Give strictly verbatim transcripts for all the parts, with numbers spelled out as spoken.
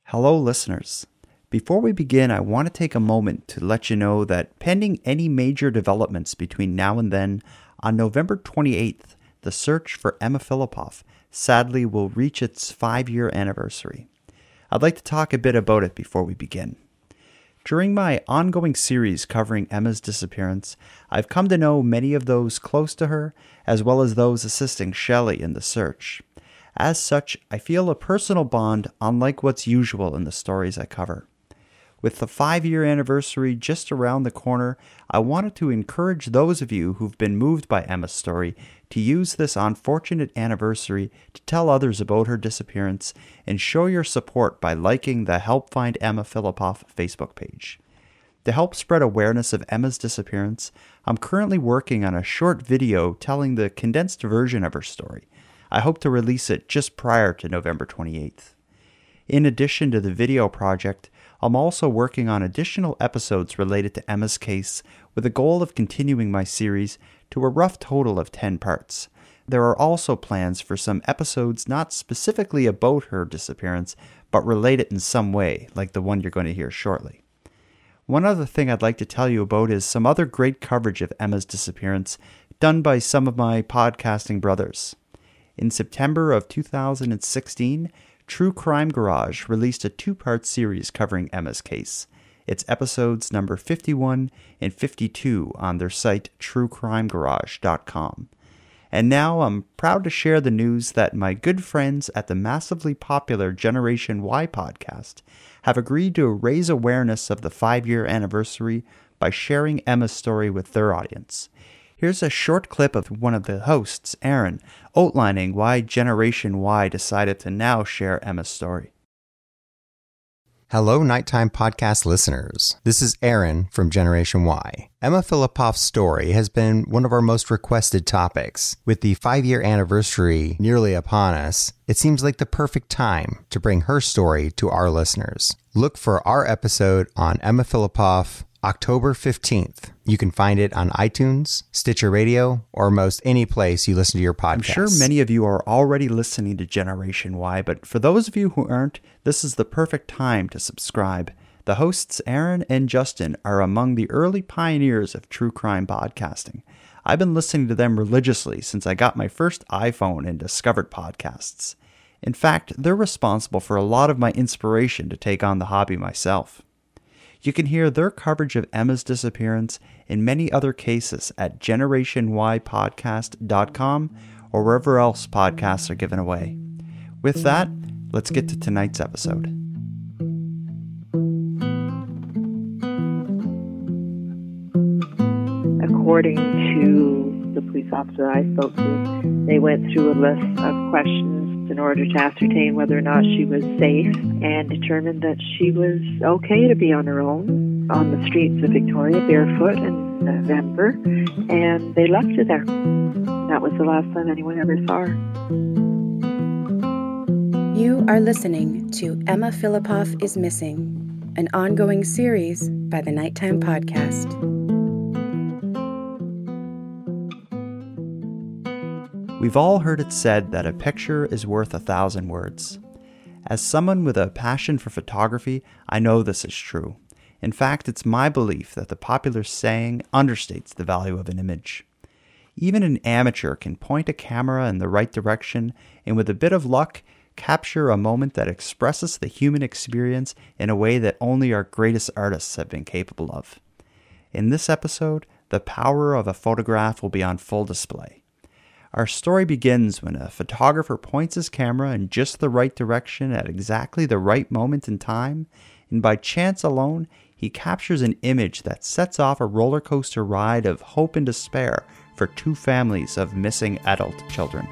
Hello, listeners. Before we begin, I want to take a moment to let you know that pending any major developments between now and then, on November twenty-eighth, the search for Emma Filipov sadly will reach its five-year anniversary. I'd like to talk a bit about it before we begin. During my ongoing series covering Emma's disappearance, I've come to know many of those close to her, as well as those assisting Shelley in the search. As such, I feel a personal bond unlike what's usual in the stories I cover. With the five-year anniversary just around the corner, I wanted to encourage those of you who've been moved by Emma's story to use this unfortunate anniversary to tell others about her disappearance and show your support by liking the Help Find Emma Filipov Facebook page. To help spread awareness of Emma's disappearance, I'm currently working on a short video telling the condensed version of her story. I hope to release it just prior to November twenty-eighth. In addition to the video project, I'm also working on additional episodes related to Emma's case with the goal of continuing my series to a rough total of ten parts. There are also plans for some episodes not specifically about her disappearance, but related in some way, like the one you're going to hear shortly. One other thing I'd like to tell you about is some other great coverage of Emma's disappearance done by some of my podcasting brothers. In September of two thousand sixteen, True Crime Garage released a two-part series covering Emma's case. It's episodes number fifty-one and fifty-two on their site true crime garage dot com. And now I'm proud to share the news that my good friends at the massively popular Generation Y podcast have agreed to raise awareness of the five-year anniversary by sharing Emma's story with their audience. Here's a short clip of one of the hosts, Aaron, outlining why Generation Y decided to now share Emma's story. Hello, Nighttime Podcast listeners. This is Aaron from Generation Y. Emma Filipov's story has been one of our most requested topics. With the five-year anniversary nearly upon us, it seems like the perfect time to bring her story to our listeners. Look for our episode on Emma Filipov, October fifteenth. You can find it on iTunes, Stitcher Radio, or most any place you listen to your podcasts. I'm sure many of you are already listening to Generation Y, but for those of you who aren't, this is the perfect time to subscribe. The hosts, Aaron and Justin, are among the early pioneers of true crime podcasting. I've been listening to them religiously since I got my first iPhone and discovered podcasts. In fact, they're responsible for a lot of my inspiration to take on the hobby myself. You can hear their coverage of Emma's disappearance and many other cases at generation y podcast dot com or wherever else podcasts are given away. With that, let's get to tonight's episode. According to the police officer I spoke to, they went through a list of questions in order to ascertain whether or not she was safe and determined that she was okay to be on her own on the streets of Victoria barefoot in November, and they left her there. That was the last time anyone ever saw her. You are listening to Emma Filipov is Missing, an ongoing series by the Nighttime Podcast. We've all heard it said that a picture is worth a thousand words. As someone with a passion for photography, I know this is true. In fact, it's my belief that the popular saying understates the value of an image. Even an amateur can point a camera in the right direction and with a bit of luck, capture a moment that expresses the human experience in a way that only our greatest artists have been capable of. In this episode, the power of a photograph will be on full display. Our story begins when a photographer points his camera in just the right direction at exactly the right moment in time, and by chance alone, he captures an image that sets off a roller coaster ride of hope and despair for two families of missing adult children.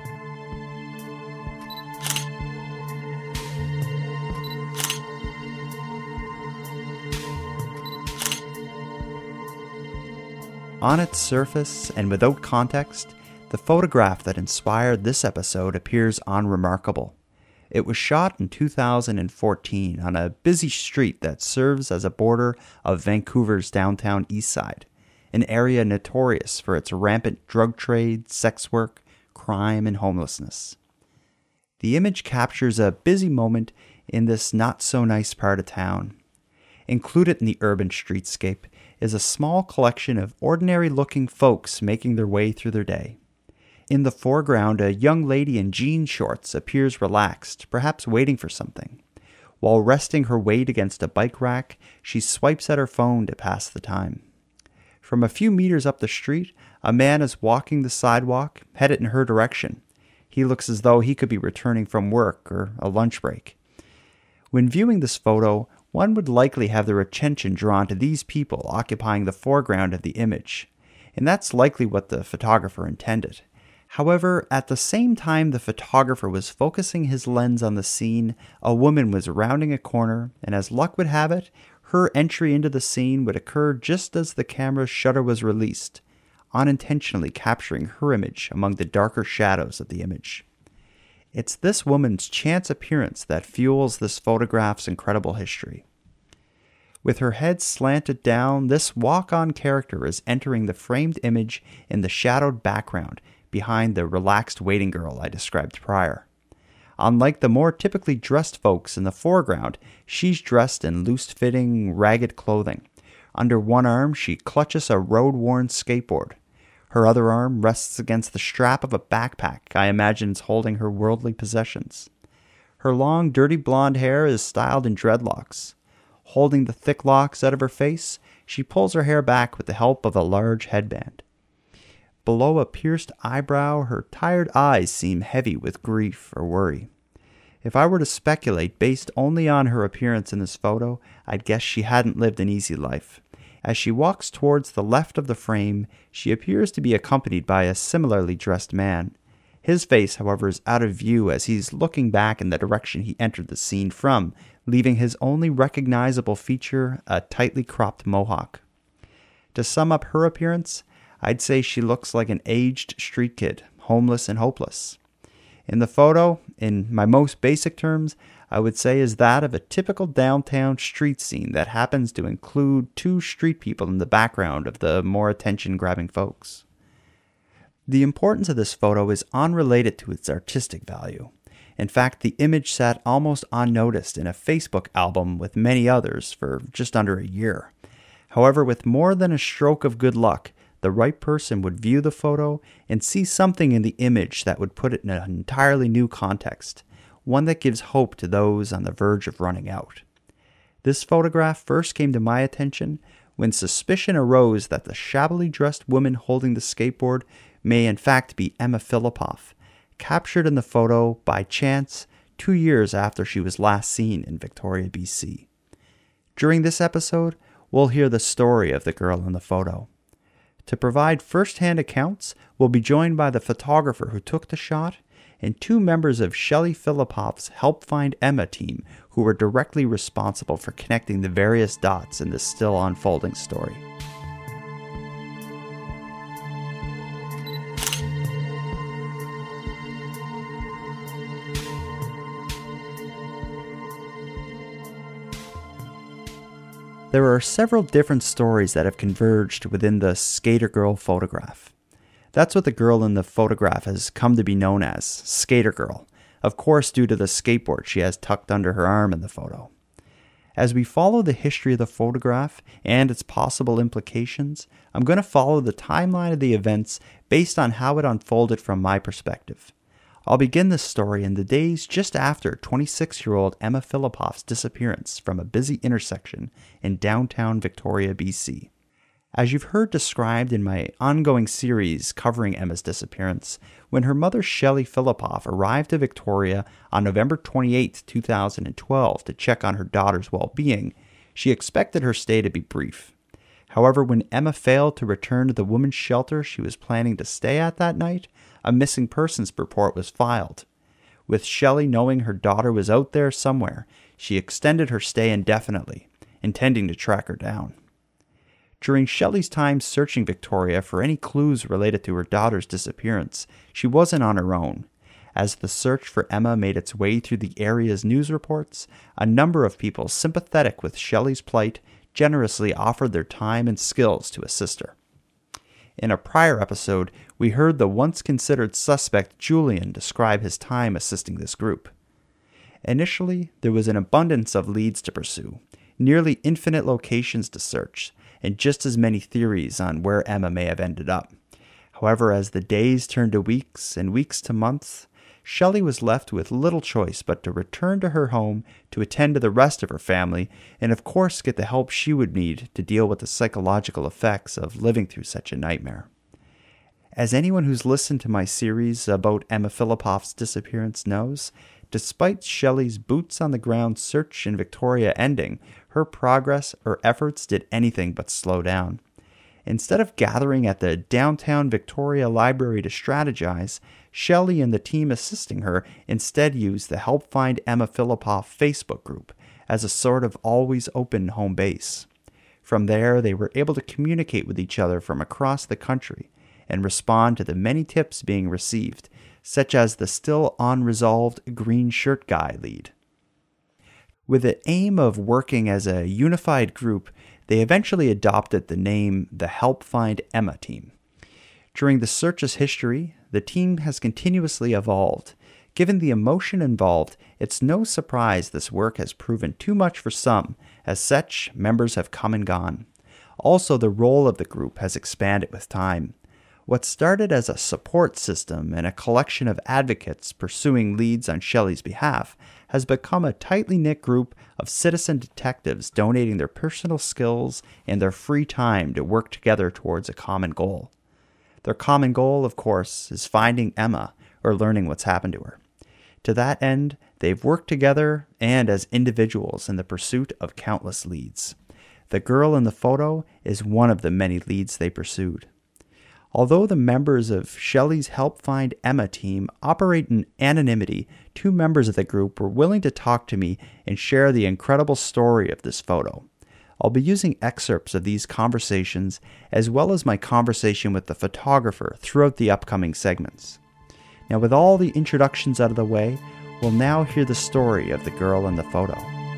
On its surface, and without context, the photograph that inspired this episode appears unremarkable. It was shot in two thousand fourteen on a busy street that serves as a border of Vancouver's downtown east side, an area notorious for its rampant drug trade, sex work, crime, and homelessness. The image captures a busy moment in this not-so-nice part of town. Included in the urban streetscape is a small collection of ordinary-looking folks making their way through their day. In the foreground, a young lady in jean shorts appears relaxed, perhaps waiting for something. While resting her weight against a bike rack, she swipes at her phone to pass the time. From a few meters up the street, a man is walking the sidewalk, headed in her direction. He looks as though he could be returning from work or a lunch break. When viewing this photo, one would likely have their attention drawn to these people occupying the foreground of the image, and that's likely what the photographer intended. However, at the same time the photographer was focusing his lens on the scene, a woman was rounding a corner, and as luck would have it, her entry into the scene would occur just as the camera's shutter was released, unintentionally capturing her image among the darker shadows of the image. It's this woman's chance appearance that fuels this photograph's incredible history. With her head slanted down, this walk-on character is entering the framed image in the shadowed background behind the relaxed waiting girl I described prior. Unlike the more typically dressed folks in the foreground, she's dressed in loose-fitting, ragged clothing. Under one arm, she clutches a road-worn skateboard. Her other arm rests against the strap of a backpack I imagine is holding her worldly possessions. Her long, dirty blonde hair is styled in dreadlocks. Holding the thick locks out of her face, she pulls her hair back with the help of a large headband. Below a pierced eyebrow, her tired eyes seem heavy with grief or worry. If I were to speculate based only on her appearance in this photo, I'd guess she hadn't lived an easy life. As she walks towards the left of the frame, she appears to be accompanied by a similarly dressed man. His face, however, is out of view as he's looking back in the direction he entered the scene from, leaving his only recognizable feature a tightly cropped mohawk. To sum up her appearance, I'd say she looks like an aged street kid, homeless and hopeless. In the photo, in my most basic terms, I would say is that of a typical downtown street scene that happens to include two street people in the background of the more attention-grabbing folks. The importance of this photo is unrelated to its artistic value. In fact, the image sat almost unnoticed in a Facebook album with many others for just under a year. However, with more than a stroke of good luck, the right person would view the photo and see something in the image that would put it in an entirely new context, one that gives hope to those on the verge of running out. This photograph first came to my attention when suspicion arose that the shabbily dressed woman holding the skateboard may in fact be Emma Filipov, captured in the photo by chance two years after she was last seen in Victoria, B C. During this episode, we'll hear the story of the girl in the photo. To provide first-hand accounts, we'll be joined by the photographer who took the shot and two members of Shelley Filipov's Help Find Emma team who were directly responsible for connecting the various dots in this still unfolding story. There are several different stories that have converged within the Skater Girl photograph. That's what the girl in the photograph has come to be known as, Skater Girl, of course due to the skateboard she has tucked under her arm in the photo. As we follow the history of the photograph and its possible implications, I'm going to follow the timeline of the events based on how it unfolded from my perspective. I'll begin this story in the days just after twenty-six-year-old Emma Filipov's disappearance from a busy intersection in downtown Victoria, B C. As you've heard described in my ongoing series covering Emma's disappearance, when her mother Shelley Filipov arrived to Victoria on November twenty-eighth, two thousand twelve to check on her daughter's well-being, she expected her stay to be brief. However, when Emma failed to return to the women's shelter she was planning to stay at that night, a missing persons report was filed. With Shelley knowing her daughter was out there somewhere, she extended her stay indefinitely, intending to track her down. During Shelley's time searching Victoria for any clues related to her daughter's disappearance, she wasn't on her own. As the search for Emma made its way through the area's news reports, a number of people sympathetic with Shelley's plight generously offered their time and skills to assist her. In a prior episode, we heard the once-considered suspect Julian describe his time assisting this group. Initially, there was an abundance of leads to pursue, nearly infinite locations to search, and just as many theories on where Emma may have ended up. However, as the days turned to weeks and weeks to months, Shelley was left with little choice but to return to her home to attend to the rest of her family and of course get the help she would need to deal with the psychological effects of living through such a nightmare. As anyone who's listened to my series about Emma Filipoff's disappearance knows, despite Shelley's boots-on-the-ground search in Victoria ending, her progress or efforts did anything but slow down. Instead of gathering at the downtown Victoria Library to strategize, Shelley and the team assisting her instead used the Help Find Emma Filipoff Facebook group as a sort of always-open home base. From there, they were able to communicate with each other from across the country and respond to the many tips being received, such as the still unresolved green shirt guy lead. With the aim of working as a unified group, they eventually adopted the name the Help Find Emma team. During the search's history, the team has continuously evolved. Given the emotion involved, it's no surprise this work has proven too much for some. As such, members have come and gone. Also, the role of the group has expanded with time. What started as a support system and a collection of advocates pursuing leads on Shelley's behalf has become a tightly knit group of citizen detectives donating their personal skills and their free time to work together towards a common goal. Their common goal, of course, is finding Emma or learning what's happened to her. To that end, they've worked together and as individuals in the pursuit of countless leads. The girl in the photo is one of the many leads they pursued. Although the members of Shelley's Help Find Emma team operate in anonymity, two members of the group were willing to talk to me and share the incredible story of this photo. I'll be using excerpts of these conversations as well as my conversation with the photographer throughout the upcoming segments. Now, with all the introductions out of the way, we'll now hear the story of the girl in the photo.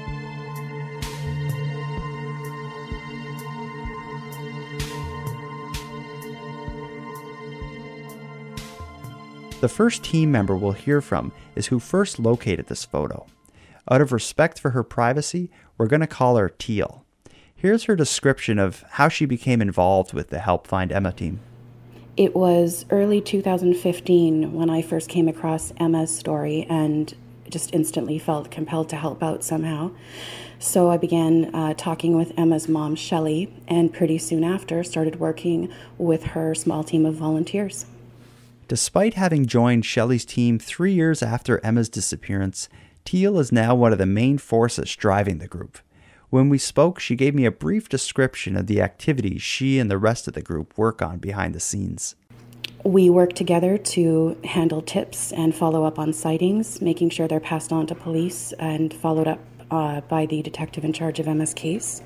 The first team member we'll hear from is who first located this photo. Out of respect for her privacy, we're going to call her Teal. Here's her description of how she became involved with the Help Find Emma team. It was early two thousand fifteen when I first came across Emma's story and just instantly felt compelled to help out somehow. So I began uh, talking with Emma's mom, Shelley, and pretty soon after started working with her small team of volunteers. Despite having joined Shelley's team three years after Emma's disappearance, Teal is now one of the main forces driving the group. When we spoke, she gave me a brief description of the activities she and the rest of the group work on behind the scenes. We work together to handle tips and follow up on sightings, making sure they're passed on to police and followed up uh, by the detective in charge of Emma's case.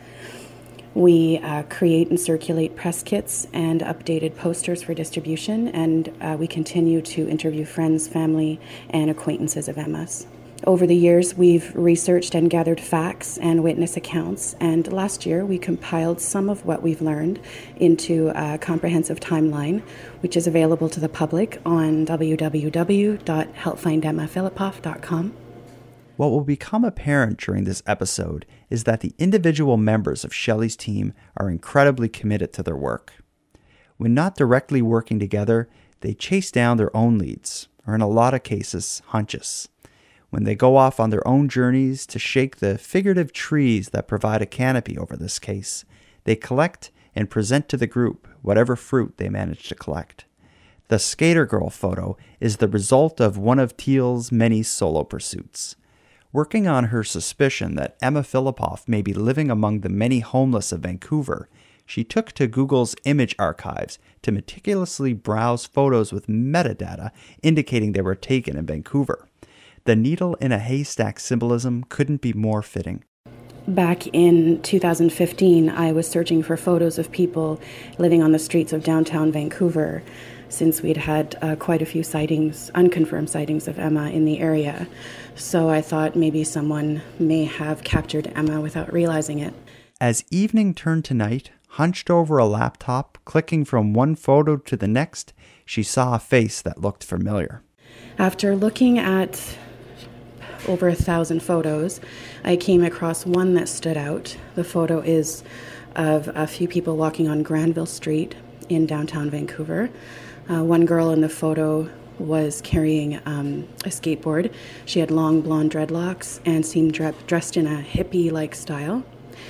We uh, create and circulate press kits and updated posters for distribution, and uh, we continue to interview friends, family, and acquaintances of Emma's. Over the years, we've researched and gathered facts and witness accounts, and last year we compiled some of what we've learned into a comprehensive timeline, which is available to the public on w w w dot help find emma filipoff dot com. What will become apparent during this episode is that the individual members of Shelley's team are incredibly committed to their work. When not directly working together, they chase down their own leads, or in a lot of cases, hunches. When they go off on their own journeys to shake the figurative trees that provide a canopy over this case, they collect and present to the group whatever fruit they manage to collect. The Skater Girl photo is the result of one of Teal's many solo pursuits. Working on her suspicion that Emma Filipoff may be living among the many homeless of Vancouver, she took to Google's image archives to meticulously browse photos with metadata indicating they were taken in Vancouver. The needle in a haystack symbolism couldn't be more fitting. Back in two thousand fifteen, I was searching for photos of people living on the streets of downtown Vancouver, since we'd had uh, quite a few sightings, unconfirmed sightings of Emma in the area. So I thought maybe someone may have captured Emma without realizing it. As evening turned to night, hunched over a laptop, clicking from one photo to the next, she saw a face that looked familiar. After looking at over a thousand photos, I came across one that stood out. The photo is of a few people walking on Granville Street in downtown Vancouver. Uh, one girl in the photo was carrying um, a skateboard. She had long blonde dreadlocks and seemed dre- dressed in a hippie-like style.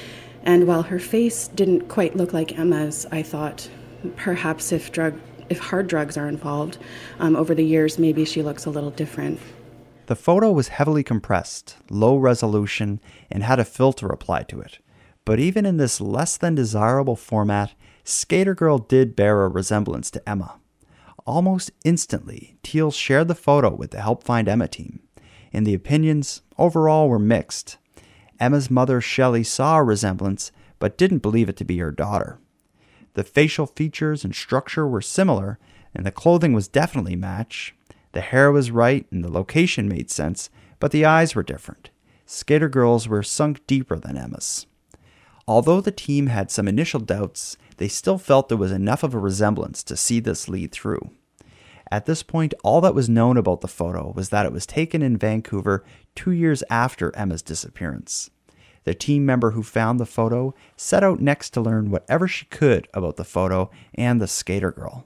And while her face didn't quite look like Emma's, I thought perhaps if drug, if hard drugs are involved, um, over the years, maybe she looks a little different. The photo was heavily compressed, low resolution, and had a filter applied to it. But even in this less than desirable format, Skater Girl did bear a resemblance to Emma. Almost instantly, Teal shared the photo with the Help Find Emma team, and the opinions overall were mixed. Emma's mother, Shelley, saw a resemblance, but didn't believe it to be her daughter. The facial features and structure were similar, and the clothing was definitely matched. The hair was right, and the location made sense, but the eyes were different. Skater Girl's were sunk deeper than Emma's. Although the team had some initial doubts, they still felt there was enough of a resemblance to see this lead through. At this point, all that was known about the photo was that it was taken in Vancouver two years after Emma's disappearance. The team member who found the photo set out next to learn whatever she could about the photo and the Skater Girl.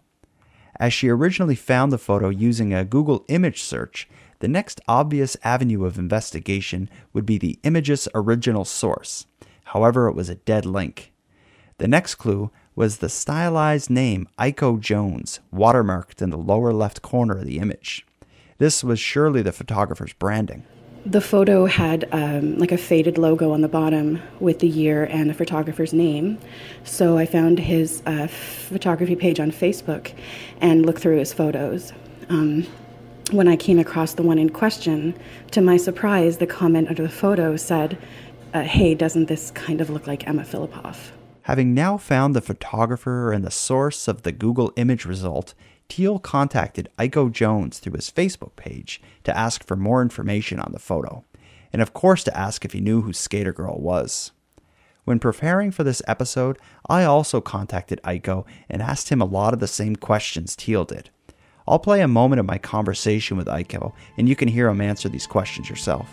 As she originally found the photo using a Google image search, the next obvious avenue of investigation would be the image's original source. However, it was a dead link. The next clue was the stylized name Iko Jones, watermarked in the lower left corner of the image. This was surely the photographer's branding. The photo had um, like a faded logo on the bottom with the year and the photographer's name. So I found his uh, photography page on Facebook and looked through his photos. Um, when I came across the one in question, to my surprise, the comment under the photo said, uh, hey, doesn't this kind of look like Emma Filipoff? Having now found the photographer and the source of the Google image result, Teal contacted Iko Jones through his Facebook page to ask for more information on the photo, and of course to ask if he knew who Skater Girl was. When preparing for this episode, I also contacted Iko and asked him a lot of the same questions Teal did. I'll play a moment of my conversation with Iko, and you can hear him answer these questions yourself.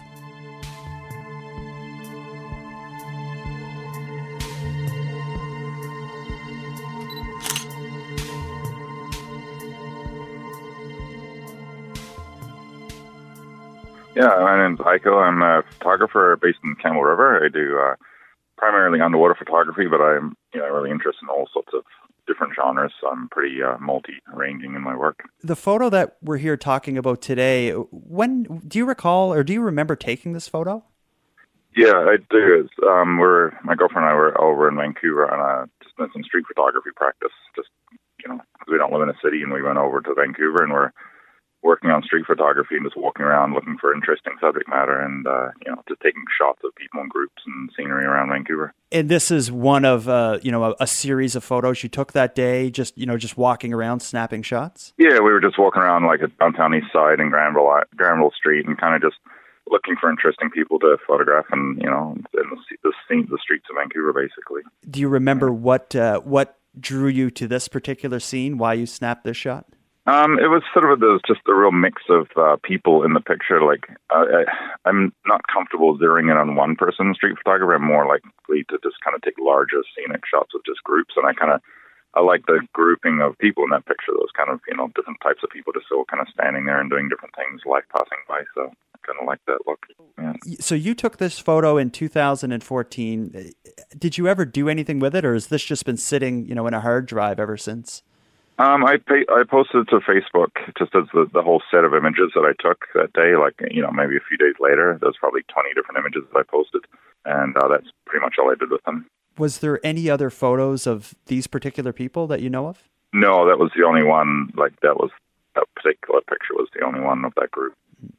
Yeah, my name's Iko. I'm a photographer based in Campbell River. I do uh, primarily underwater photography, but I'm you know really interested in all sorts of different genres. So I'm pretty uh, multi-ranging in my work. The photo that we're here talking about today, when do you recall or do you remember taking this photo? Yeah, I do. It's, um, we're my girlfriend and I were over in Vancouver on a just did some street photography practice. Just you know, because we don't live in a city, and we went over to Vancouver and we're working on street photography and just walking around looking for interesting subject matter and, uh, you know, just taking shots of people and groups and scenery around Vancouver. And this is one of, uh, you know, a, a series of photos you took that day, just, you know, just walking around, snapping shots? Yeah, we were just walking around like at downtown East Side and Granville, Granville Street and kind of just looking for interesting people to photograph and, you know, in the, the, scene, the streets of Vancouver, basically. Do you remember what, uh, what drew you to this particular scene, why you snapped this shot? Um, it was sort of a, there's just a real mix of uh, people in the picture. Like, uh, I, I'm not comfortable zeroing in on one person in street photography. I'm more likely to just kind of take larger scenic shots of just groups. And I kind of, I like the grouping of people in that picture. Those kind of, you know, different types of people just all kind of standing there and doing different things, life passing by. So I kind of like that look. Yeah. So you took this photo in two thousand fourteen. Did you ever do anything with it, or has this just been sitting, you know, in a hard drive ever since? Um, I pay, I posted to Facebook just as the, the whole set of images that I took that day. Like, you know, maybe a few days later, there's probably twenty different images that I posted, and uh, that's pretty much all I did with them. Was there any other photos of these particular people that you know of? No, that was the only one. Like, that was that particular picture was the only one of that group.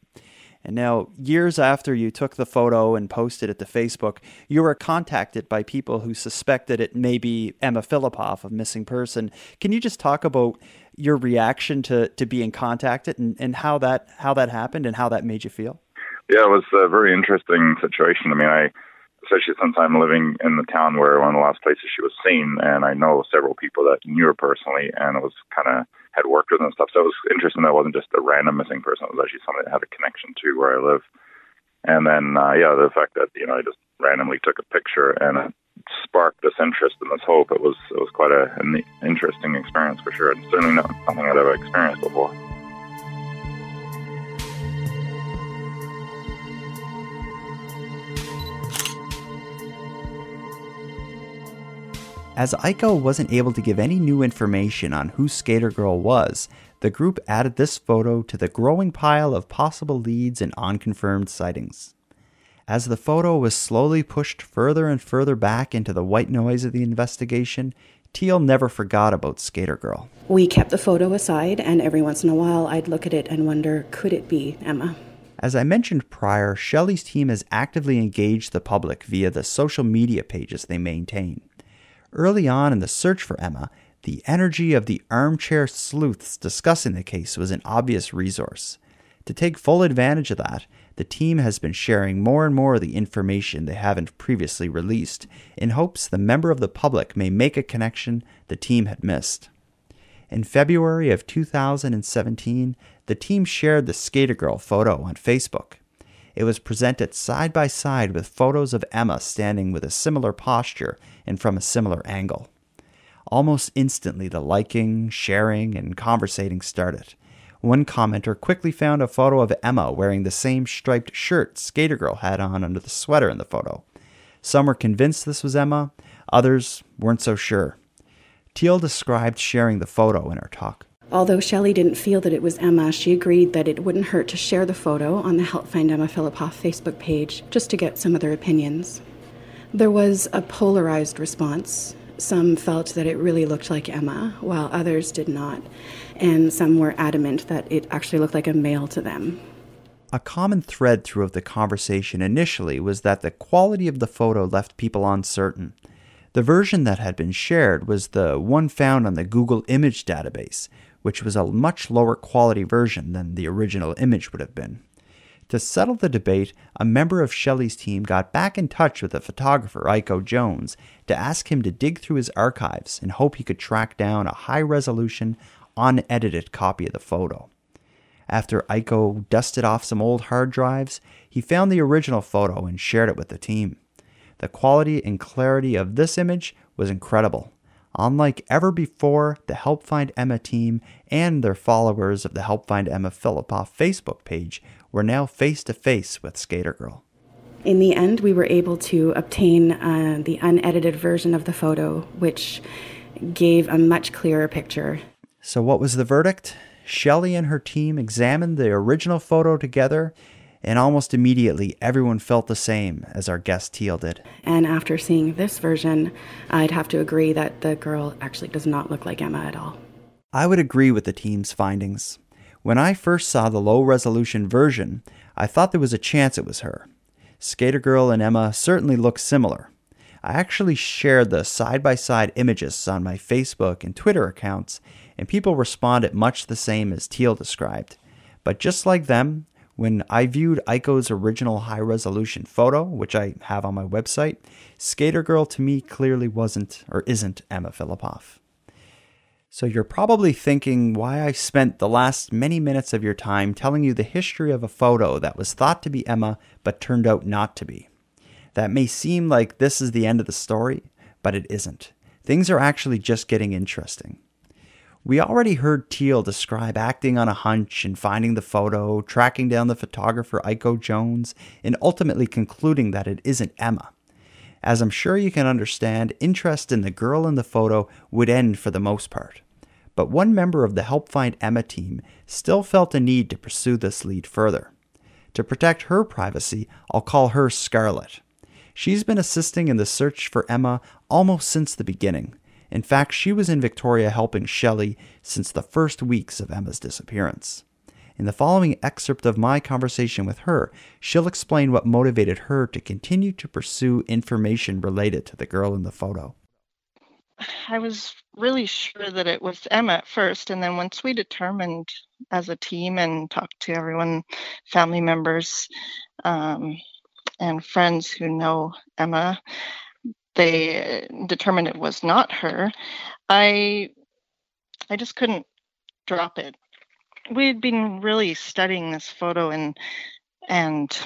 And now, years after you took the photo and posted it to Facebook, you were contacted by people who suspected it may be Emma Filipoff, a missing person. Can you just talk about your reaction to, to being contacted and, and how that how that happened and how that made you feel? Yeah, it was a very interesting situation. I mean, I especially since I'm living in the town where one of the last places she was seen, and I know several people that knew her personally, and it was kind of had worked with her and stuff. So it was interesting that it wasn't just a random missing person. It was actually somebody that had a connection to where I live. And then, uh, yeah, the fact that, you know, I just randomly took a picture and it sparked this interest and this hope, it was it was quite a, an interesting experience for sure. And certainly not something I'd ever experienced before. As Aiko wasn't able to give any new information on who Skater Girl was, the group added this photo to the growing pile of possible leads and unconfirmed sightings. As the photo was slowly pushed further and further back into the white noise of the investigation, Teal never forgot about Skater Girl. We kept the photo aside, and every once in a while I'd look at it and wonder, could it be Emma? As I mentioned prior, Shelley's team has actively engaged the public via the social media pages they maintain. Early on in the search for Emma, the energy of the armchair sleuths discussing the case was an obvious resource. To take full advantage of that, the team has been sharing more and more of the information they haven't previously released, in hopes the member of the public may make a connection the team had missed. In February of two thousand seventeen, the team shared the Skater Girl photo on Facebook. It was presented side by side with photos of Emma standing with a similar posture and from a similar angle. Almost instantly, the liking, sharing, and conversating started. One commenter quickly found a photo of Emma wearing the same striped shirt Skater Girl had on under the sweater in the photo. Some were convinced this was Emma, others weren't so sure. Teal described sharing the photo in her talk. Although Shelley didn't feel that it was Emma, she agreed that it wouldn't hurt to share the photo on the Help Find Emma Filipoff Facebook page, just to get some of their opinions. There was a polarized response. Some felt that it really looked like Emma, while others did not, and some were adamant that it actually looked like a male to them. A common thread throughout the conversation initially was that the quality of the photo left people uncertain. The version that had been shared was the one found on the Google Image database, which was a much lower quality version than the original image would have been. To settle the debate, a member of Shelley's team got back in touch with the photographer Aiko Jones to ask him to dig through his archives and hope he could track down a high-resolution, unedited copy of the photo. After Aiko dusted off some old hard drives, he found the original photo and shared it with the team. The quality and clarity of this image was incredible. Unlike ever before, the Help Find Emma team and their followers of the Help Find Emma Filipoff Facebook page were now face-to-face with Skater Girl. In the end, we were able to obtain uh, the unedited version of the photo, which gave a much clearer picture. So what was the verdict? Shelley and her team examined the original photo together, and almost immediately everyone felt the same as our guest Teal did. And after seeing this version, I'd have to agree that the girl actually does not look like Emma at all. I would agree with the team's findings. When I first saw the low-resolution version, I thought there was a chance it was her. Skater Girl and Emma certainly look similar. I actually shared the side-by-side images on my Facebook and Twitter accounts, and people responded much the same as Teal described. But just like them, when I viewed Aiko's original high-resolution photo, which I have on my website, Skater Girl to me clearly wasn't or isn't Emma Filipoff. So you're probably thinking why I spent the last many minutes of your time telling you the history of a photo that was thought to be Emma but turned out not to be. That may seem like this is the end of the story, but it isn't. Things are actually just getting interesting. We already heard Teal describe acting on a hunch and finding the photo, tracking down the photographer Aiko Jones, and ultimately concluding that it isn't Emma. As I'm sure you can understand, interest in the girl in the photo would end for the most part. But one member of the Help Find Emma team still felt a need to pursue this lead further. To protect her privacy, I'll call her Scarlett. She's been assisting in the search for Emma almost since the beginning. In fact, she was in Victoria helping Shelley since the first weeks of Emma's disappearance. In the following excerpt of my conversation with her, she'll explain what motivated her to continue to pursue information related to the girl in the photo. I was really sure that it was Emma at first, and then once we determined as a team and talked to everyone, family members um, and friends who know Emma, they determined it was not her. I, I just couldn't drop it. We had been really studying this photo and and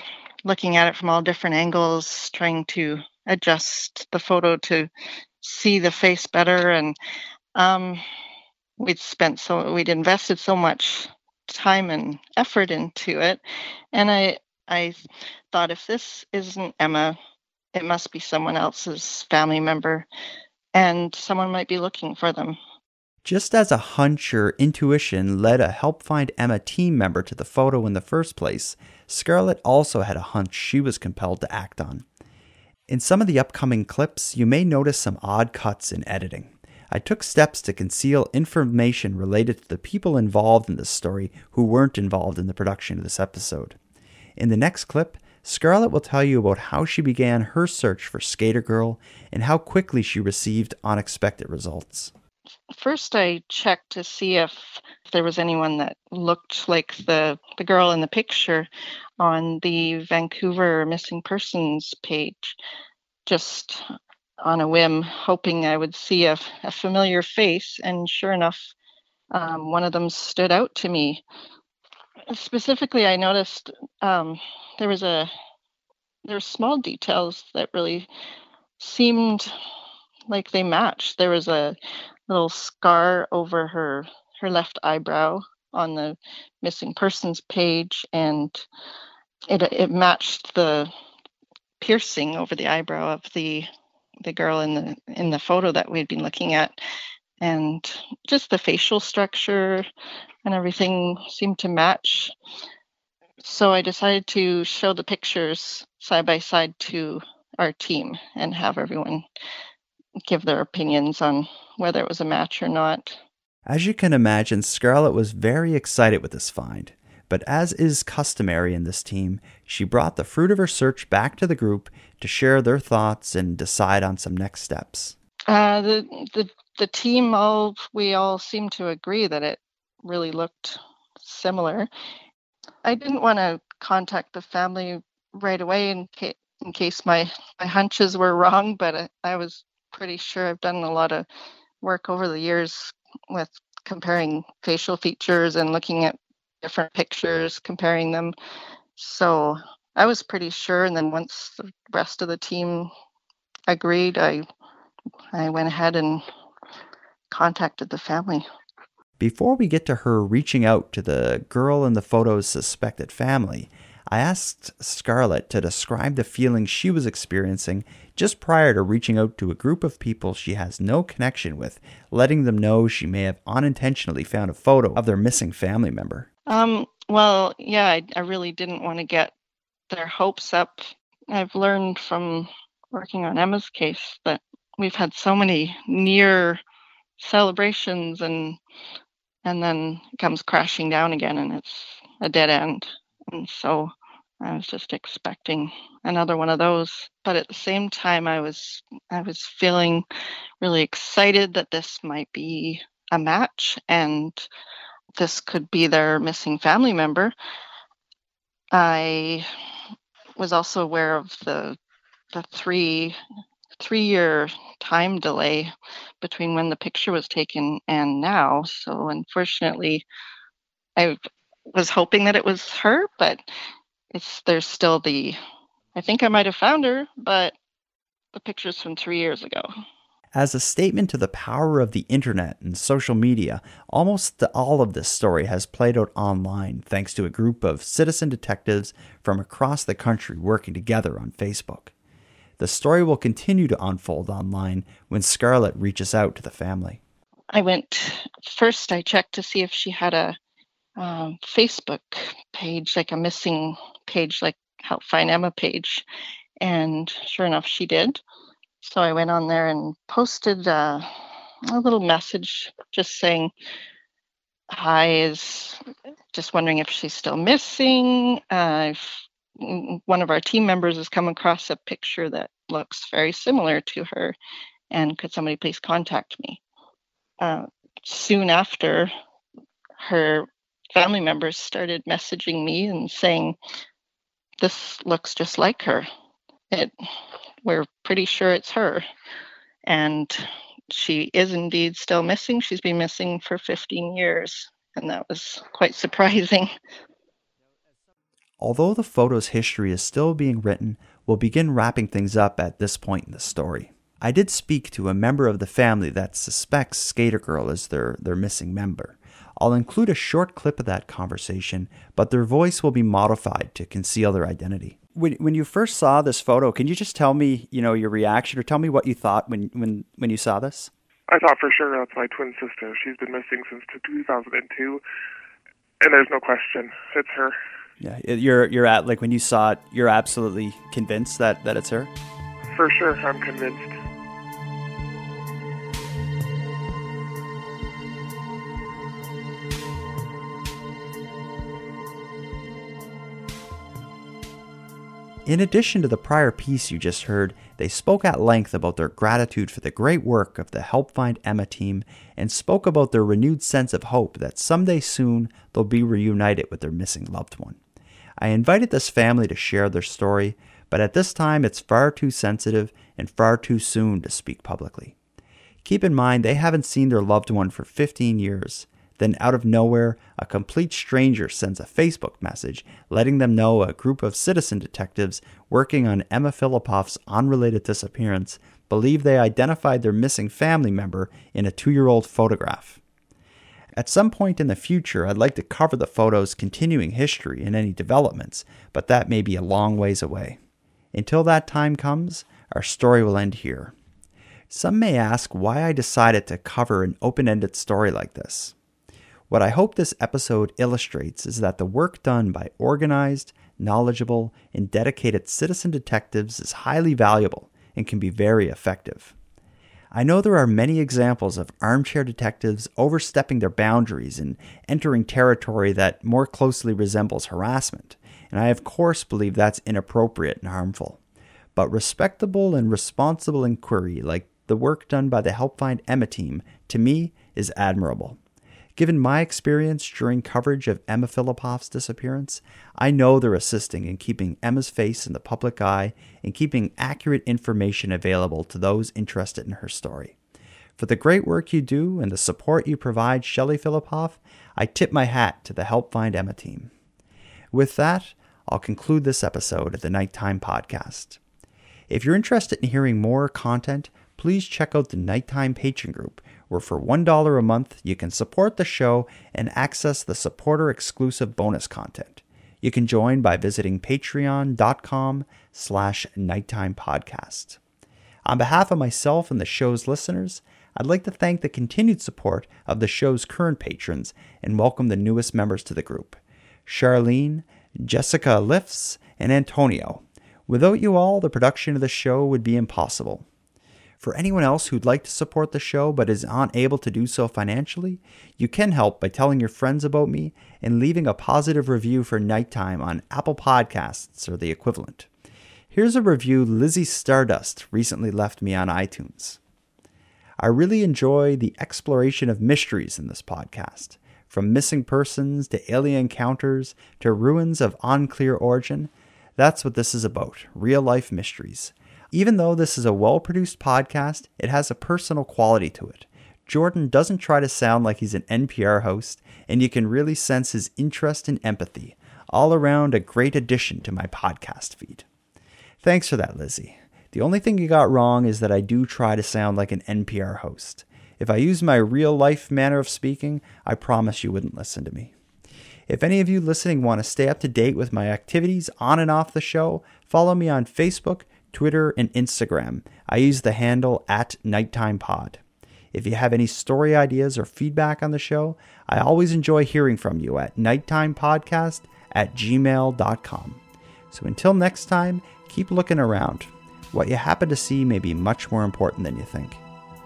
looking at it from all different angles, trying to adjust the photo to see the face better. And um, we'd spent so we'd invested so much time and effort into it, and I I thought, if this isn't Emma, it must be someone else's family member, and someone might be looking for them. Just as a hunch or intuition led a Help Find Emma team member to the photo in the first place, Scarlett also had a hunch she was compelled to act on. In some of the upcoming clips, you may notice some odd cuts in editing. I took steps to conceal information related to the people involved in this story who weren't involved in the production of this episode. In the next clip, Scarlett will tell you about how she began her search for Skater Girl and how quickly she received unexpected results. First, I checked to see if there was anyone that looked like the, the girl in the picture on the Vancouver Missing Persons page, just on a whim, hoping I would see a, a familiar face, and sure enough, um, one of them stood out to me. Specifically, I noticed um, there was a there were small details that really seemed like they matched. There was a little scar over her her left eyebrow on the Missing Persons page, and it it matched the piercing over the eyebrow of the the girl in the in the photo that we'd been looking at, and just the facial structure and everything seemed to match. So I decided to show the pictures side by side to our team and have everyone give their opinions on whether it was a match or not. As you can imagine, Scarlett was very excited with this find, but as is customary in this team, she brought the fruit of her search back to the group to share their thoughts and decide on some next steps. Uh, the the the team all we all seemed to agree that it really looked similar. I didn't want to contact the family right away in case in case my my hunches were wrong, but I, I was pretty sure. I've done a lot of work over the years with comparing facial features and looking at different pictures, comparing them. So I was pretty sure. And then once the rest of the team agreed, I I went ahead and contacted the family. Before we get to her reaching out to the girl in the photo's suspected family, I asked Scarlett to describe the feelings she was experiencing just prior to reaching out to a group of people she has no connection with, letting them know she may have unintentionally found a photo of their missing family member. Um, well, yeah, I, I really didn't want to get their hopes up. I've learned from working on Emma's case that we've had so many near celebrations, and and then it comes crashing down again, and it's a dead end. And so I was just expecting another one of those. But at the same time, I was I was feeling really excited that this might be a match and this could be their missing family member. I was also aware of the the three three year time delay between when the picture was taken and now. So unfortunately, I was hoping that it was her, but it's there's still the, I think I might have found her, but the picture's from three years ago. As a statement to the power of the internet and social media, almost the, all of this story has played out online thanks to a group of citizen detectives from across the country working together on Facebook. The story will continue to unfold online when Scarlett reaches out to the family. I went, first I checked to see if she had a um, Facebook page, like a missing page, like Help Find Emma page. And sure enough, she did. So I went on there and posted uh, a little message just saying, hi, is just wondering if she's still missing. Uh, if one of our team members has come across a picture that looks very similar to her, and could somebody please contact me? Uh, soon after, her family members started messaging me and saying, this looks just like her. It, we're pretty sure it's her. And she is indeed still missing. She's been missing for fifteen years. And that was quite surprising. Although the photo's history is still being written, we'll begin wrapping things up at this point in the story. I did speak to a member of the family that suspects Skater Girl is their, their missing member. I'll include a short clip of that conversation, but their voice will be modified to conceal their identity. When when you first saw this photo, can you just tell me, you know, your reaction, or tell me what you thought when, when, when you saw this? I thought for sure that's my twin sister. She's been missing since two thousand two, and there's no question, it's her. Yeah, you're you're at like when you saw it, you're absolutely convinced that, that it's her? For sure, I'm convinced. In addition to the prior piece you just heard, they spoke at length about their gratitude for the great work of the Help Find Emma team and spoke about their renewed sense of hope that someday soon they'll be reunited with their missing loved one. I invited this family to share their story, but at this time it's far too sensitive and far too soon to speak publicly. Keep in mind they haven't seen their loved one for fifteen years. Then out of nowhere, a complete stranger sends a Facebook message letting them know a group of citizen detectives working on Emma Filipoff's unrelated disappearance believe they identified their missing family member in a two-year-old photograph. At some point in the future, I'd like to cover the photo's continuing history and any developments, but that may be a long ways away. Until that time comes, our story will end here. Some may ask why I decided to cover an open-ended story like this. What I hope this episode illustrates is that the work done by organized, knowledgeable, and dedicated citizen detectives is highly valuable and can be very effective. I know there are many examples of armchair detectives overstepping their boundaries and entering territory that more closely resembles harassment, and I of course believe that's inappropriate and harmful. But respectable and responsible inquiry like the work done by the Help Find Emma team, to me, is admirable. Given my experience during coverage of Emma Filipoff's disappearance, I know they're assisting in keeping Emma's face in the public eye and keeping accurate information available to those interested in her story. For the great work you do and the support you provide Shelley Filipoff, I tip my hat to the Help Find Emma team. With that, I'll conclude this episode of the Nighttime Podcast. If you're interested in hearing more content, please check out the Nighttime Patreon group, where for one dollar a month you can support the show and access the supporter-exclusive bonus content. You can join by visiting patreon.com slash nighttime podcast. On behalf of myself and the show's listeners, I'd like to thank the continued support of the show's current patrons and welcome the newest members to the group, Charlene, Jessica Lifts, and Antonio. Without you all, the production of the show would be impossible. For anyone else who'd like to support the show but is unable to do so financially, you can help by telling your friends about me and leaving a positive review for Nighttime on Apple Podcasts or the equivalent. Here's a review Lizzie Stardust recently left me on iTunes. I really enjoy the exploration of mysteries in this podcast. From missing persons to alien encounters to ruins of unclear origin, that's what this is about, real-life mysteries. Even though this is a well-produced podcast, it has a personal quality to it. Jordan doesn't try to sound like he's an N P R host, and you can really sense his interest and empathy. All around a great addition to my podcast feed. Thanks for that, Lizzie. The only thing you got wrong is that I do try to sound like an N P R host. If I use my real-life manner of speaking, I promise you wouldn't listen to me. If any of you listening want to stay up to date with my activities on and off the show, follow me on Facebook, Twitter, and Instagram. I use the handle at NighttimePod. If you have any story ideas or feedback on the show, I always enjoy hearing from you at nighttimepodcast at gmail dot com. So until next time, keep looking around. What you happen to see may be much more important than you think.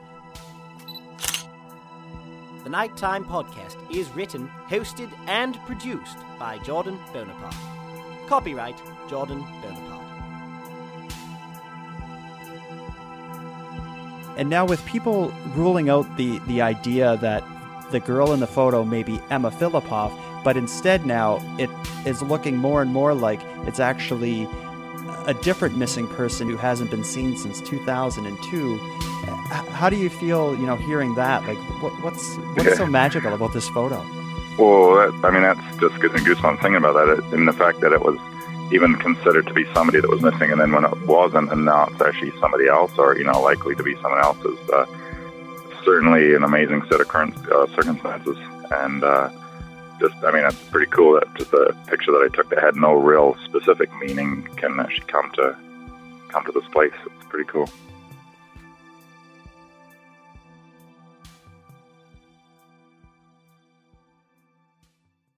The Nighttime Podcast is written, hosted, and produced by Jordan Bonaparte. Copyright Jordan Bonaparte. And now with people ruling out the, the idea that the girl in the photo may be Emma Filipoff, but instead now it is looking more and more like it's actually a different missing person who hasn't been seen since two thousand two. How do you feel, you know, hearing that? Like, what, what's what's so magical about this photo? Well, that, I mean, that's just getting goosebumps thinking about that. It, and the fact that it was even considered to be somebody that was missing, and then when it wasn't, and now it's actually somebody else, or, you know, likely to be someone else, is uh, certainly an amazing set of current uh, circumstances. And uh, just, I mean, it's pretty cool that just a picture that I took that had no real specific meaning can actually come to come to this place. It's pretty cool.